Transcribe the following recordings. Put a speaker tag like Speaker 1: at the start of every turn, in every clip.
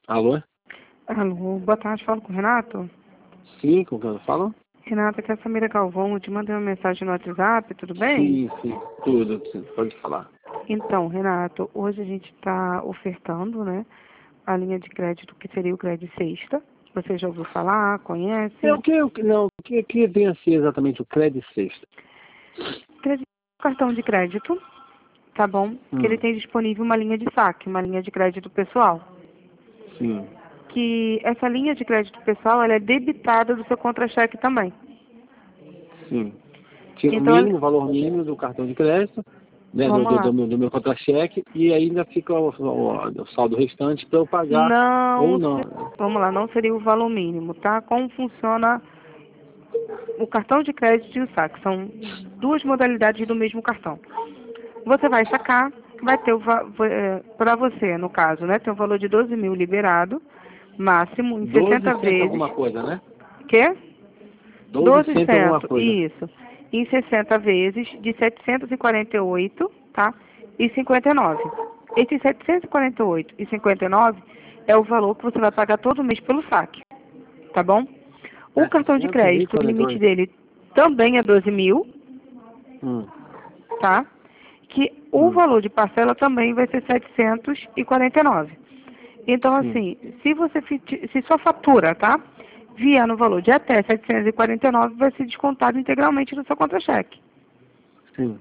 Speaker 1: Alô?
Speaker 2: Alô, boa tarde, falo com o Renato.
Speaker 1: Sim, com quem eu falo?
Speaker 2: Renato, aqui é a Samira Galvão, eu te mandei uma mensagem no WhatsApp, tudo bem?
Speaker 1: Sim, tudo, sim, pode falar.
Speaker 2: Então, Renato, hoje a gente está ofertando, né, a linha de crédito que seria o crédito sexta. Você já ouviu falar, conhece?
Speaker 1: O que vem a ser exatamente o crédito sexta?
Speaker 2: Crédito, cartão de crédito, tá bom? Que ele tem disponível uma linha de saque, uma linha de crédito pessoal.
Speaker 1: Sim,
Speaker 2: Que essa linha de crédito pessoal, ela é debitada do seu contra-cheque também.
Speaker 1: sim. Tinha o
Speaker 2: Então,
Speaker 1: mínimo, o valor mínimo do cartão de crédito, né,
Speaker 2: vamos lá.
Speaker 1: do meu contra-cheque, e ainda fica o saldo restante para eu pagar ou
Speaker 2: Não,
Speaker 1: não.
Speaker 2: vamos lá, não seria o valor mínimo, tá? Como funciona o cartão de crédito e o saque? São duas modalidades do mesmo cartão. Você vai sacar, vai ter para você, no caso, né? Tem um valor de 12 mil liberado, máximo, em
Speaker 1: 12
Speaker 2: 60
Speaker 1: cento
Speaker 2: vezes.
Speaker 1: alguma coisa, né?
Speaker 2: Quê?
Speaker 1: 12
Speaker 2: 12
Speaker 1: cento alguma
Speaker 2: cento,
Speaker 1: coisa.
Speaker 2: isso. Em 60 vezes de 748, tá? E 59. Esses 748 e 59 é o valor que você vai pagar todo mês pelo saque, tá bom? O cartão de crédito, o limite
Speaker 1: 748.
Speaker 2: dele também é 12 mil,
Speaker 1: Hum,
Speaker 2: tá? Que o
Speaker 1: hum,
Speaker 2: valor de parcela também vai ser 749. Então,
Speaker 1: sim,
Speaker 2: assim, se sua fatura, tá? Vier no valor de até 749, vai ser descontado integralmente do seu contra-cheque.
Speaker 1: sim.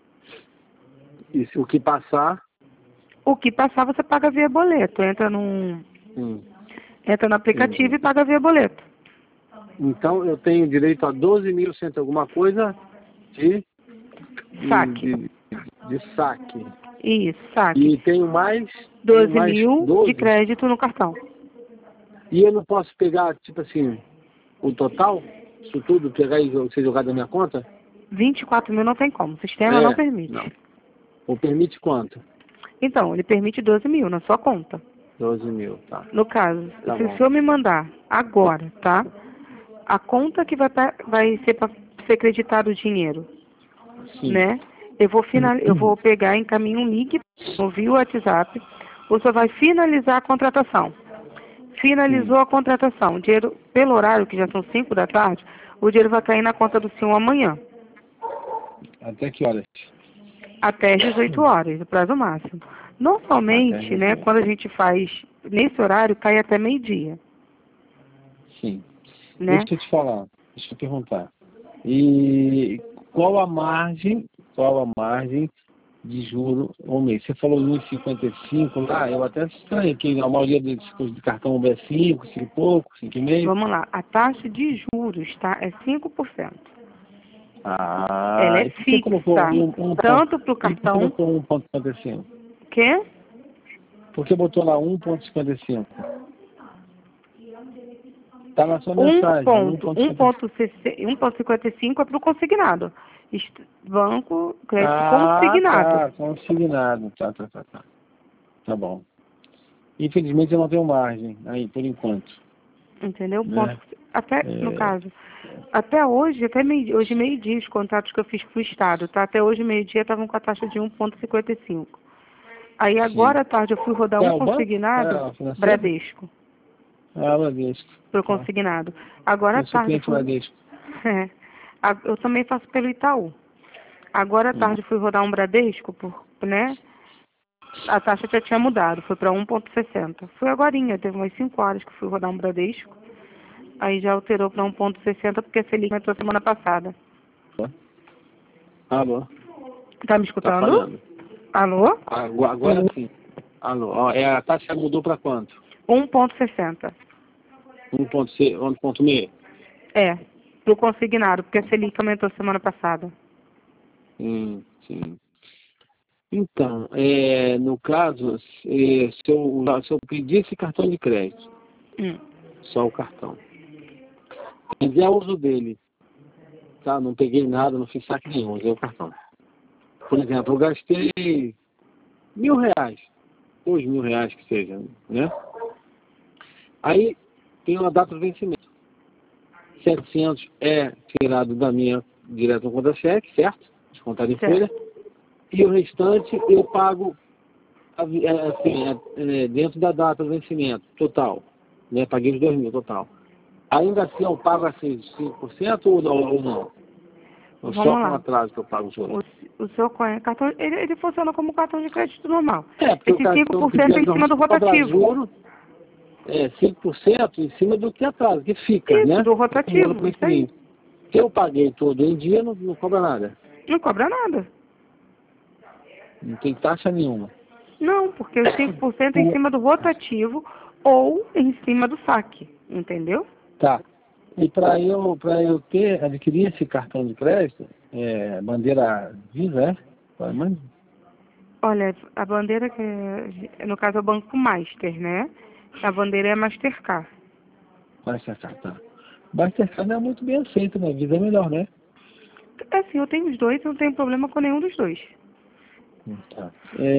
Speaker 1: E se o que passar,
Speaker 2: O que passar, você paga via boleto.
Speaker 1: hum,
Speaker 2: Entra no aplicativo
Speaker 1: entendi.
Speaker 2: e paga via boleto.
Speaker 1: Então eu tenho direito a 12 mil cento alguma coisa de, de,
Speaker 2: Saque.
Speaker 1: de, de saque.
Speaker 2: Isso, saque.
Speaker 1: E tenho
Speaker 2: 12
Speaker 1: mais
Speaker 2: mil de
Speaker 1: 12.
Speaker 2: crédito no cartão.
Speaker 1: E eu não posso pegar, tipo assim, o total, isso tudo, pegar e ser jogado na minha conta?
Speaker 2: 24 mil não tem como. O sistema não
Speaker 1: É,
Speaker 2: permite.
Speaker 1: não. Ou permite quanto?
Speaker 2: Então, ele permite 12 mil na sua conta.
Speaker 1: 12 mil, tá.
Speaker 2: No caso,
Speaker 1: Tá
Speaker 2: se o
Speaker 1: bom.
Speaker 2: senhor me mandar agora, tá? A conta que vai ser para ser creditado o dinheiro,
Speaker 1: Sim.
Speaker 2: né? Eu vou pegar, encaminho um link via WhatsApp. Você vai finalizar a contratação.
Speaker 1: Sim.
Speaker 2: Finalizou a contratação. O dinheiro, pelo horário, que já são 5 da tarde, o dinheiro vai cair na conta do senhor amanhã,
Speaker 1: Até que horas?
Speaker 2: até às 18 horas, o prazo máximo.
Speaker 1: Até
Speaker 2: Normalmente, né,
Speaker 1: 18.
Speaker 2: quando a gente faz nesse horário, cai até meio-dia,
Speaker 1: Sim. Deixa
Speaker 2: né?
Speaker 1: eu te falar, deixa eu perguntar. E qual a margem de juro ao mês? Você falou 1,55 lá, eu até estranho que a maioria desses coisas de cartão é 5, 5 e pouco, 5,5.
Speaker 2: Vamos lá, a taxa de juros, tá? É 5%. Ela
Speaker 1: Ah,
Speaker 2: é
Speaker 1: e por que colocou
Speaker 2: fixa, tanto para o
Speaker 1: e por que
Speaker 2: cartão,
Speaker 1: botou 1,55?
Speaker 2: que
Speaker 1: Por que botou lá 1,55? Tá na sua
Speaker 2: um
Speaker 1: mensagem,
Speaker 2: ponto,
Speaker 1: 1,55.
Speaker 2: 1,55 é para o consignado. Banco, crédito
Speaker 1: Ah,
Speaker 2: consignado.
Speaker 1: tá, consignado. Tá. Tá bom. Infelizmente eu não tenho margem aí, por enquanto,
Speaker 2: Entendeu? Ponto,
Speaker 1: né?
Speaker 2: até, no
Speaker 1: É,
Speaker 2: caso, até hoje, hoje meio-dia, os contratos que eu fiz com o Estado, tá? Até hoje meio-dia estavam com a taxa de 1,55. Aí
Speaker 1: sim.
Speaker 2: agora à tarde eu fui rodar
Speaker 1: Qual
Speaker 2: um
Speaker 1: é o banco? Qual é
Speaker 2: consignado,
Speaker 1: a financeira?
Speaker 2: Bradesco,
Speaker 1: Ah, Bradesco.
Speaker 2: pro
Speaker 1: Tá.
Speaker 2: consignado. Agora à
Speaker 1: Eu sou
Speaker 2: tarde eu
Speaker 1: cliente
Speaker 2: fui.
Speaker 1: Bradesco.
Speaker 2: Eu também faço pelo Itaú. Agora à
Speaker 1: Hum.
Speaker 2: tarde eu fui rodar um Bradesco, né? A taxa já tinha mudado, foi para 1,60. Foi agorinha, teve umas 5 horas que eu fui rodar um Bradesco. Aí já alterou para 1,60 porque a Selic entrou semana passada.
Speaker 1: Alô?
Speaker 2: Tá me
Speaker 1: Tá
Speaker 2: escutando?
Speaker 1: falhando.
Speaker 2: Alô?
Speaker 1: Agora sim. Alô? Ó, a taxa mudou para quanto?
Speaker 2: 1,60.
Speaker 1: 1,6?
Speaker 2: É, pro consignado, porque a Selic aumentou semana passada.
Speaker 1: Sim. Então, no caso, se eu pedisse cartão de crédito,
Speaker 2: Hum.
Speaker 1: só o cartão, fizer uso dele, tá? Não peguei nada, não fiz saque nenhum, usei o cartão. Por exemplo, eu gastei R$ 1.000, R$ 2.000 que seja, né? Aí tem uma data de vencimento. 700 é tirado da minha direto no conta-cheque, certo? Descontado em folha.
Speaker 2: Certo.
Speaker 1: E o restante eu pago dentro da data do vencimento total, né? Paguei os 2.000 total. Ainda assim eu pago assim 5% ou não? Ou só
Speaker 2: Vamos
Speaker 1: com
Speaker 2: lá.
Speaker 1: atraso que eu pago os outros?
Speaker 2: O seu cartão, ele funciona como cartão de crédito normal.
Speaker 1: Porque o
Speaker 2: Esse
Speaker 1: cartão
Speaker 2: 5% é em cima do
Speaker 1: cobra
Speaker 2: rotativo.
Speaker 1: juro, 5% em cima do que atrasa, que fica,
Speaker 2: Isso,
Speaker 1: né?
Speaker 2: do rotativo,
Speaker 1: Acumula
Speaker 2: isso aí.
Speaker 1: Se eu paguei todo em dia, não cobra nada.
Speaker 2: Não cobra nada.
Speaker 1: Não tem taxa nenhuma.
Speaker 2: Não, porque os 5% é em cima do rotativo ou em cima do saque, entendeu?
Speaker 1: Tá. E para eu adquirir esse cartão de crédito, bandeira Visa, Mas,
Speaker 2: Olha, a bandeira no caso é o Banco Master, né? A bandeira é a Mastercard.
Speaker 1: Mastercard, tá. Mastercard não é muito bem aceito, né? Visa é melhor, né?
Speaker 2: Assim, eu tenho os dois, eu não tenho problema com nenhum dos dois.
Speaker 1: Tá.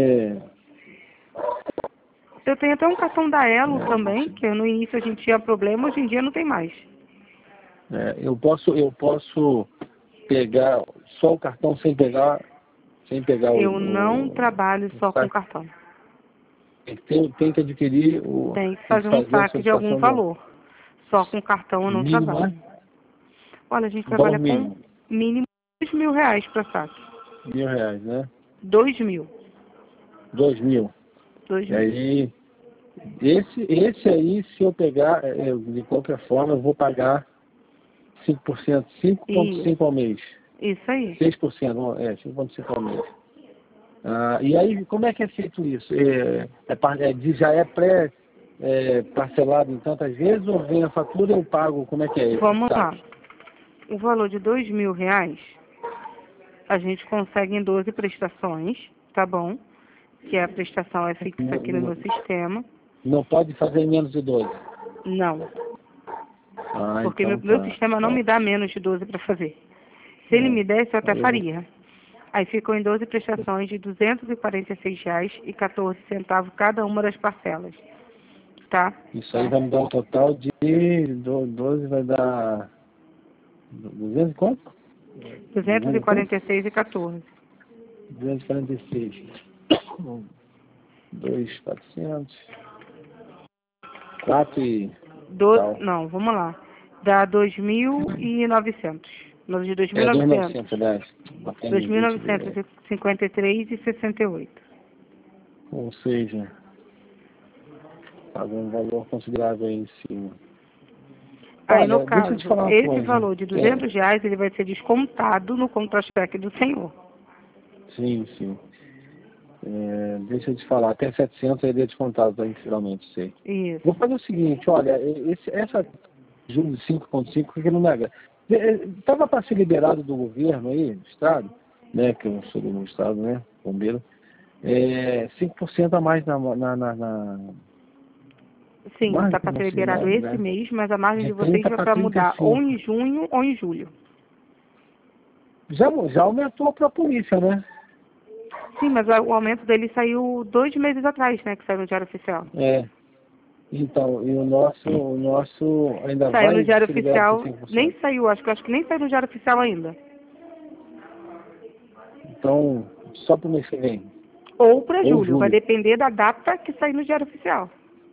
Speaker 2: Eu tenho até um cartão da Elo também, que no início a gente tinha problema, hoje em dia não tem mais.
Speaker 1: Eu posso pegar só o cartão sem pegar
Speaker 2: Eu não trabalho só com
Speaker 1: saque?
Speaker 2: cartão.
Speaker 1: Tem que adquirir
Speaker 2: Tem que
Speaker 1: tem que
Speaker 2: fazer um
Speaker 1: fazer a
Speaker 2: saque de algum
Speaker 1: solicitação do
Speaker 2: valor. Só com cartão eu não
Speaker 1: mínimo,
Speaker 2: trabalho.
Speaker 1: né?
Speaker 2: Olha, a gente
Speaker 1: Qual
Speaker 2: trabalha
Speaker 1: o
Speaker 2: com
Speaker 1: mínimo?
Speaker 2: mínimo R$ 2.000 para saque.
Speaker 1: R$ 1.000, né?
Speaker 2: 2.000.
Speaker 1: 2.000. E
Speaker 2: 2.000.
Speaker 1: aí, esse aí, se eu pegar, de qualquer forma, eu vou pagar 5%, 5,5% ao mês.
Speaker 2: Isso aí.
Speaker 1: 6%, 5,5% ao mês. E aí, como é que é feito isso? Já é parcelado em tantas vezes ou vem a fatura e eu pago? Como é que é isso?
Speaker 2: Vamos lá. O valor de R$ 2.000 a gente consegue em 12 prestações, tá bom? Que a prestação é fixa aqui no meu sistema.
Speaker 1: Não pode fazer em menos de 12?
Speaker 2: Não, porque
Speaker 1: Então
Speaker 2: meu
Speaker 1: tá.
Speaker 2: sistema não me dá menos de 12 para fazer. Se ele me desse, eu até faria. Aí ficou em 12 prestações de R$ 246,14 cada uma das parcelas. Tá?
Speaker 1: Isso aí vai me dar um total de 12, vai dar 200 quanto?
Speaker 2: 246,14.
Speaker 1: 246. 2.400. 4 e tal.
Speaker 2: Não, vamos lá. Dá 2.900. No de 2.900.
Speaker 1: 2.900, aliás.
Speaker 2: 2.953,68.
Speaker 1: Ou seja, paga um valor considerável aí em cima.
Speaker 2: Aí,
Speaker 1: Olha,
Speaker 2: no
Speaker 1: deixa eu
Speaker 2: caso,
Speaker 1: te falar uma
Speaker 2: esse
Speaker 1: coisa.
Speaker 2: valor de R$ 200, ele vai ser descontado no contra-cheque do senhor.
Speaker 1: Sim. Deixa eu te falar, até 700 ele é descontado integralmente, sei.
Speaker 2: Isso.
Speaker 1: Vou fazer o seguinte, olha, essa Júlio 5,5, que não me agrada. Estava para ser liberado do governo aí, do Estado, né, que eu sou do Estado, né, bombeiro, 5% a mais na
Speaker 2: Sim,
Speaker 1: margem
Speaker 2: está para ser liberado
Speaker 1: consignada,
Speaker 2: esse
Speaker 1: né?
Speaker 2: mês, mas a margem de
Speaker 1: De
Speaker 2: vocês
Speaker 1: 30
Speaker 2: vai
Speaker 1: para
Speaker 2: para mudar ou
Speaker 1: 35.
Speaker 2: em junho ou em julho.
Speaker 1: Já aumentou para a polícia, né?
Speaker 2: Sim, mas o aumento dele saiu 2 meses atrás, né, que saiu no Diário Oficial.
Speaker 1: Então, e o nosso ainda
Speaker 2: Saiu no
Speaker 1: vai
Speaker 2: Diário
Speaker 1: ser liberado
Speaker 2: Oficial,
Speaker 1: por 5%.
Speaker 2: nem saiu, acho que nem saiu no Diário Oficial ainda.
Speaker 1: Então, só para o mês que vem.
Speaker 2: Ou para
Speaker 1: Ou
Speaker 2: julho, vai
Speaker 1: julho.
Speaker 2: depender da data que sair no Diário Oficial.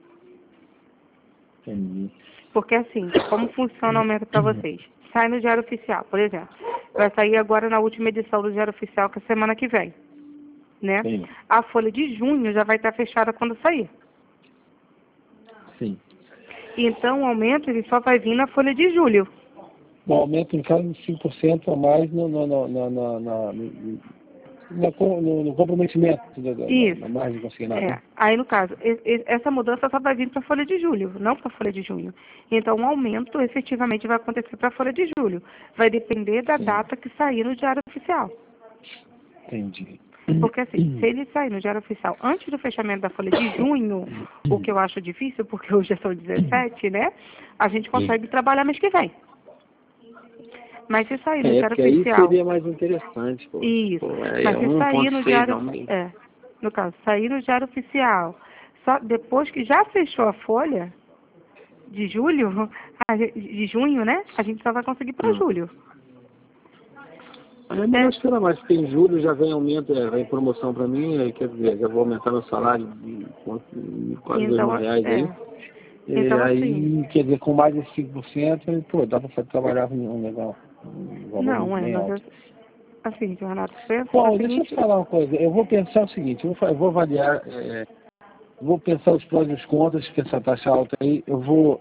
Speaker 1: Entendi.
Speaker 2: Porque assim, como funciona o aumento para vocês? Sai no Diário Oficial, por exemplo. Vai sair agora na última edição do Diário Oficial, que é semana que vem. Né?
Speaker 1: Sim.
Speaker 2: A folha de junho já vai estar fechada quando sair.
Speaker 1: Sim.
Speaker 2: Então, o aumento ele só vai vir na folha de julho.
Speaker 1: O aumento em cada 5% a mais no comprometimento da margem consignada.
Speaker 2: Aí, no caso, essa mudança só vai vir para a folha de julho, não para a folha de junho. Então, o aumento efetivamente vai acontecer para a folha de julho. Vai depender da data que sair no Diário Oficial.
Speaker 1: Entendi.
Speaker 2: Porque, assim, se ele sair no Diário Oficial antes do fechamento da folha de junho, o que eu acho difícil, porque hoje são 17, né? A gente consegue trabalhar mês que vem. Mas se sair no Diário
Speaker 1: porque
Speaker 2: Oficial...
Speaker 1: aí seria mais interessante, pô.
Speaker 2: Isso.
Speaker 1: É
Speaker 2: Mas se sair no
Speaker 1: 1,6
Speaker 2: Diário...
Speaker 1: aumento.
Speaker 2: No caso, sair no Diário Oficial, só depois que já fechou a folha de julho, de junho, né? A gente só vai conseguir para julho.
Speaker 1: Aí é melhor esperar mais, porque em julho já vem aumento, vem promoção para mim, aí quer dizer, já vou aumentar meu salário de quase
Speaker 2: Então,
Speaker 1: R$ 2.000 aí.
Speaker 2: então assim,
Speaker 1: Aí, quer dizer, com mais de 5%, aí, pô, dá para trabalhar com um valor
Speaker 2: não é,
Speaker 1: bem
Speaker 2: mas
Speaker 1: alto.
Speaker 2: assim, Renato, pensa o
Speaker 1: Bom, deixa eu te
Speaker 2: seguinte,
Speaker 1: falar uma coisa, eu vou pensar o seguinte, eu vou avaliar, vou pensar os prós e os contras, que essa taxa alta aí, eu vou,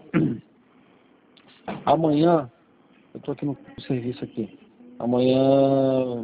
Speaker 1: amanhã, eu estou aqui no serviço aqui, amanhã,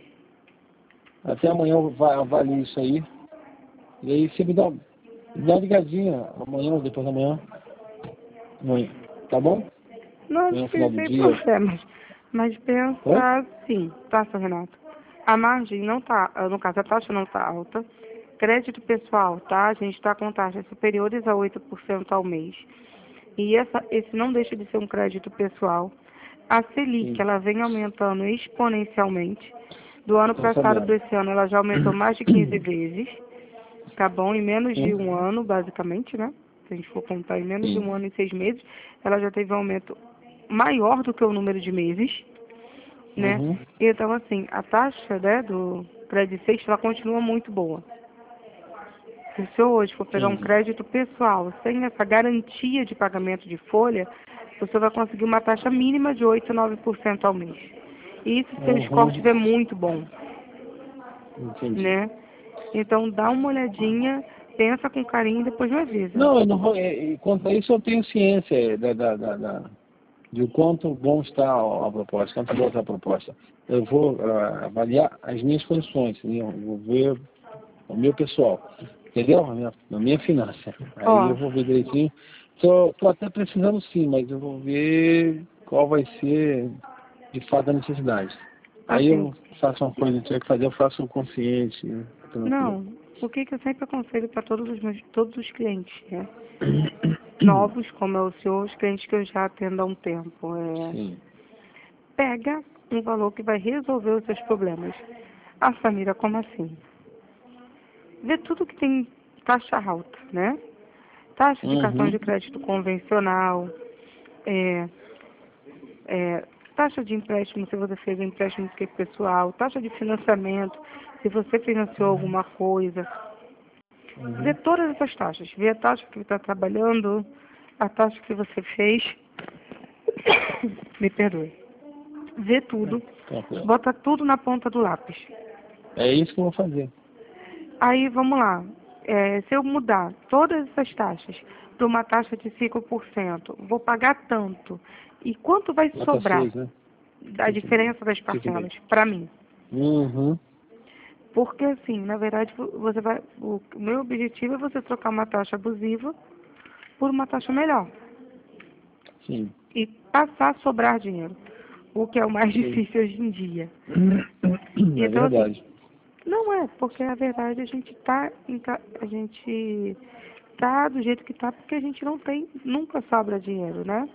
Speaker 1: até amanhã eu avalio isso aí, e aí você me dá uma ligadinha, amanhã ou depois da manhã, amanhã, tá bom?
Speaker 2: não
Speaker 1: Amanhã no final
Speaker 2: sei
Speaker 1: do
Speaker 2: sem
Speaker 1: dia.
Speaker 2: problemas, mas
Speaker 1: Oi?
Speaker 2: pensa assim, tá, seu Renato? A margem não tá, no caso, a taxa não tá alta. Crédito pessoal, tá? A gente está com taxas superiores a 8% ao mês. E esse não deixa de ser um crédito pessoal. A Selic,
Speaker 1: Sim,
Speaker 2: ela vem aumentando exponencialmente. Do ano
Speaker 1: tô
Speaker 2: passado
Speaker 1: sabendo.
Speaker 2: para esse ano, ela já aumentou mais de 15 vezes. Tá bom? Em menos de
Speaker 1: Sim,
Speaker 2: um ano, basicamente, né? Se a gente for contar em menos de
Speaker 1: sim.
Speaker 2: um ano e 6 meses, ela já teve um aumento maior do que o número de meses, né?
Speaker 1: Uhum.
Speaker 2: Então, assim, a taxa, né, do crédito 6, ela continua muito boa. Se o senhor hoje for pegar um
Speaker 1: Entendi.
Speaker 2: crédito pessoal sem essa garantia de pagamento de folha, o senhor vai conseguir uma taxa mínima de 8 a 9% ao mês. E isso se o score
Speaker 1: Uhum.
Speaker 2: estiver muito bom,
Speaker 1: Entendi.
Speaker 2: né? Então dá uma olhadinha, pensa com carinho e depois me avisa.
Speaker 1: Não, eu não vou. Quanto a isso, eu tenho ciência de o quanto bom está a proposta, quanto boa está a proposta. Eu vou avaliar as minhas condições, entendeu? Eu vou ver o meu pessoal, entendeu? A minha finança. Aí
Speaker 2: Ó,
Speaker 1: eu vou ver direitinho. Tô até precisando sim, mas eu vou ver qual vai ser de fato a necessidade. Aí
Speaker 2: assim,
Speaker 1: eu faço uma coisa que tiver que fazer, eu faço consciente, tranquilo.
Speaker 2: não, o que eu sempre aconselho para todos os clientes, né? Novos, como é o senhor, os clientes que eu já atendo há um tempo,
Speaker 1: Sim.
Speaker 2: pega um valor que vai resolver os seus problemas. Ah, Samira, como assim? Vê tudo que tem taxa alta, né? Taxa de cartão
Speaker 1: Uhum.
Speaker 2: de crédito convencional, é, taxa de empréstimo, se você fez um empréstimo que é pessoal, taxa de financiamento, se você financiou alguma coisa. Vê
Speaker 1: Uhum.
Speaker 2: todas essas taxas. Vê a taxa que está trabalhando, a taxa que você fez. Me perdoe. Vê tudo.
Speaker 1: Tranquilo.
Speaker 2: Bota tudo na ponta do lápis.
Speaker 1: É isso que eu vou fazer.
Speaker 2: Aí, vamos lá. Se eu mudar todas essas taxas para uma taxa de 5%, vou pagar tanto. E quanto vai
Speaker 1: Nota
Speaker 2: sobrar
Speaker 1: 6, né?
Speaker 2: da diferença das
Speaker 1: Fique bem.
Speaker 2: parcelas para mim?
Speaker 1: Uhum.
Speaker 2: Porque, assim, na verdade, o meu objetivo é você trocar uma taxa abusiva por uma taxa melhor.
Speaker 1: Sim.
Speaker 2: E passar a sobrar dinheiro. O que é o mais
Speaker 1: Sim.
Speaker 2: difícil hoje em dia.
Speaker 1: É
Speaker 2: Então, assim,
Speaker 1: verdade.
Speaker 2: não é, porque a verdade a gente tá do jeito que tá porque a gente não tem, nunca sobra dinheiro, né?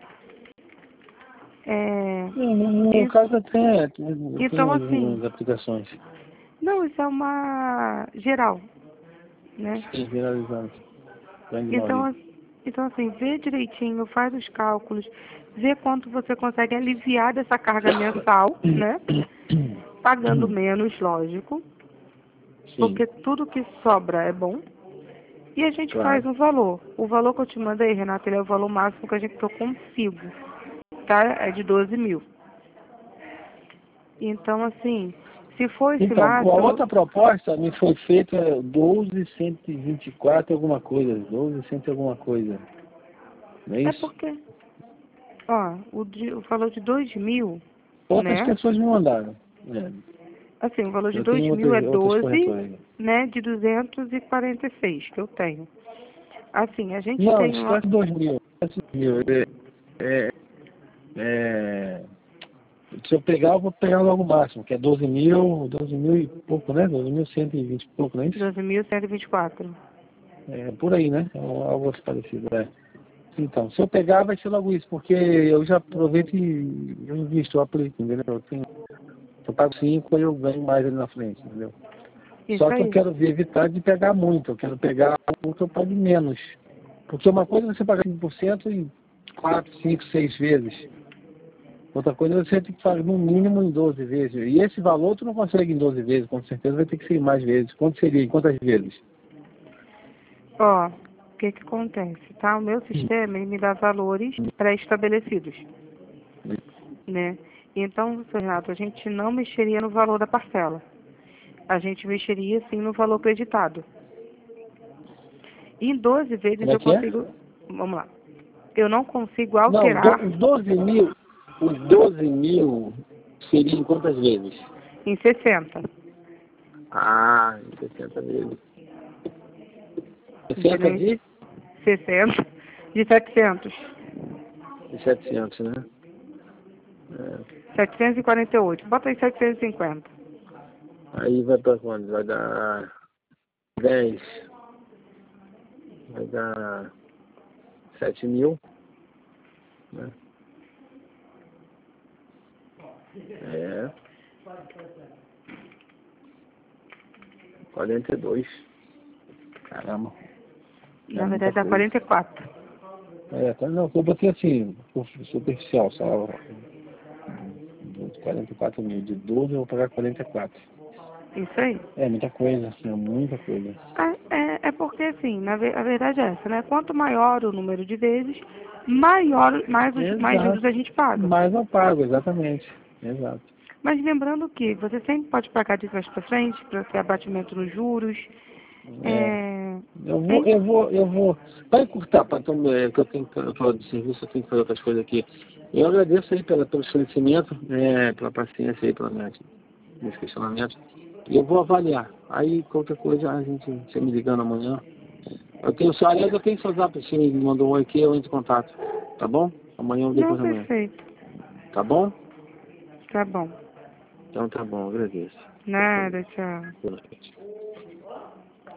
Speaker 2: É,
Speaker 1: No meu
Speaker 2: isso,
Speaker 1: caso até eu tenho
Speaker 2: então assim,
Speaker 1: umas aplicações.
Speaker 2: não, isso é uma geral, né?
Speaker 1: Sim, generalizando. Grande
Speaker 2: Então,
Speaker 1: maioria.
Speaker 2: então assim, vê direitinho, faz os cálculos, vê quanto você consegue aliviar dessa carga mensal, né? Pagando menos, lógico,
Speaker 1: Sim,
Speaker 2: porque tudo que sobra é bom. E a gente faz
Speaker 1: claro.
Speaker 2: um valor. O valor que eu te mandei, Renata, ele é o valor máximo que eu consigo, tá? É de 12 mil. Então, assim, se for esse
Speaker 1: Então, a
Speaker 2: máximo,
Speaker 1: outra proposta me foi feita 12.124 alguma coisa, 12.100 alguma coisa. Não é
Speaker 2: é
Speaker 1: isso?
Speaker 2: porque, ó, o valor de 2 mil,
Speaker 1: Outras
Speaker 2: né?
Speaker 1: pessoas me mandaram. É.
Speaker 2: Assim, o valor de
Speaker 1: Eu
Speaker 2: 2
Speaker 1: tenho
Speaker 2: mil é
Speaker 1: outras
Speaker 2: 12,
Speaker 1: corretoras.
Speaker 2: né? De 246 que eu tenho. Assim, a gente
Speaker 1: Não,
Speaker 2: tem uma.
Speaker 1: esquece 2.000. Esquece 2.000. É, é, se eu pegar, eu vou pegar logo o máximo, que é 12.000 e pouco, né? 12.120 e pouco, não é isso?
Speaker 2: 12.124.
Speaker 1: É, por aí, né? É algo assim parecido, é. Então, se eu pegar, vai ser logo isso, porque eu já aproveito e eu invisto, eu aplico, entendeu? Eu pago 5, aí eu ganho mais ali na frente, entendeu?
Speaker 2: Isso
Speaker 1: Só que eu
Speaker 2: aí.
Speaker 1: quero evitar de pegar muito, eu quero pegar algo que eu pague menos. Porque uma coisa é você pagar 5% em 4, 5, 6 vezes. Outra coisa, você tem que fazer no mínimo em 12 vezes. E esse valor tu não consegue em 12 vezes, com certeza vai ter que ser em mais vezes. Quanto seria? Em quantas vezes?
Speaker 2: Ó, o que que acontece, tá? O meu sistema, ele me dá valores pré-estabelecidos, né? Então, seu Renato, a gente não mexeria no valor da parcela. A gente mexeria, sim, no valor creditado. Em 12 vezes
Speaker 1: Como é
Speaker 2: eu
Speaker 1: que é?
Speaker 2: consigo... Vamos lá. Eu não consigo
Speaker 1: Não,
Speaker 2: alterar
Speaker 1: os 12 mil seria em quantas vezes?
Speaker 2: em 60,
Speaker 1: Ah, em 60 vezes. 60
Speaker 2: entendeu?
Speaker 1: de?
Speaker 2: 60 de 700.
Speaker 1: De 700, né? É.
Speaker 2: 748. Bota aí 750.
Speaker 1: Aí vai para quando? Vai dar 10. Vai dar 7 mil. Né? É. 42. Caramba. É
Speaker 2: Na
Speaker 1: muita
Speaker 2: verdade, dá
Speaker 1: coisa.
Speaker 2: 44.
Speaker 1: Não, eu botei assim, superficial, só 44 mil. De 12 eu vou pagar 44.
Speaker 2: Isso aí.
Speaker 1: É muita coisa, é muita coisa.
Speaker 2: É porque, assim, a verdade é essa, né? Quanto maior o número de vezes, mais juros
Speaker 1: Exato.
Speaker 2: a gente paga.
Speaker 1: Mas eu pago, exatamente. Exato.
Speaker 2: Mas lembrando que você sempre pode pagar de trás para frente, para ter abatimento nos juros.
Speaker 1: É.
Speaker 2: É,
Speaker 1: Eu vou. Vai encurtar, que eu tô de serviço, eu tenho que fazer outras coisas aqui. Eu agradeço aí pelo esclarecimento, pela paciência aí, meus questionamentos. E eu vou avaliar. Aí, qualquer coisa, você me ligando amanhã. Aliás, eu tenho seu zap, você me mandou um aqui, eu entro em contato. Tá bom? Amanhã ou
Speaker 2: não,
Speaker 1: depois da manhã.
Speaker 2: perfeito.
Speaker 1: Tá bom?
Speaker 2: Tá bom.
Speaker 1: Então tá bom, agradeço.
Speaker 2: Nada, tchau.
Speaker 1: Boa noite.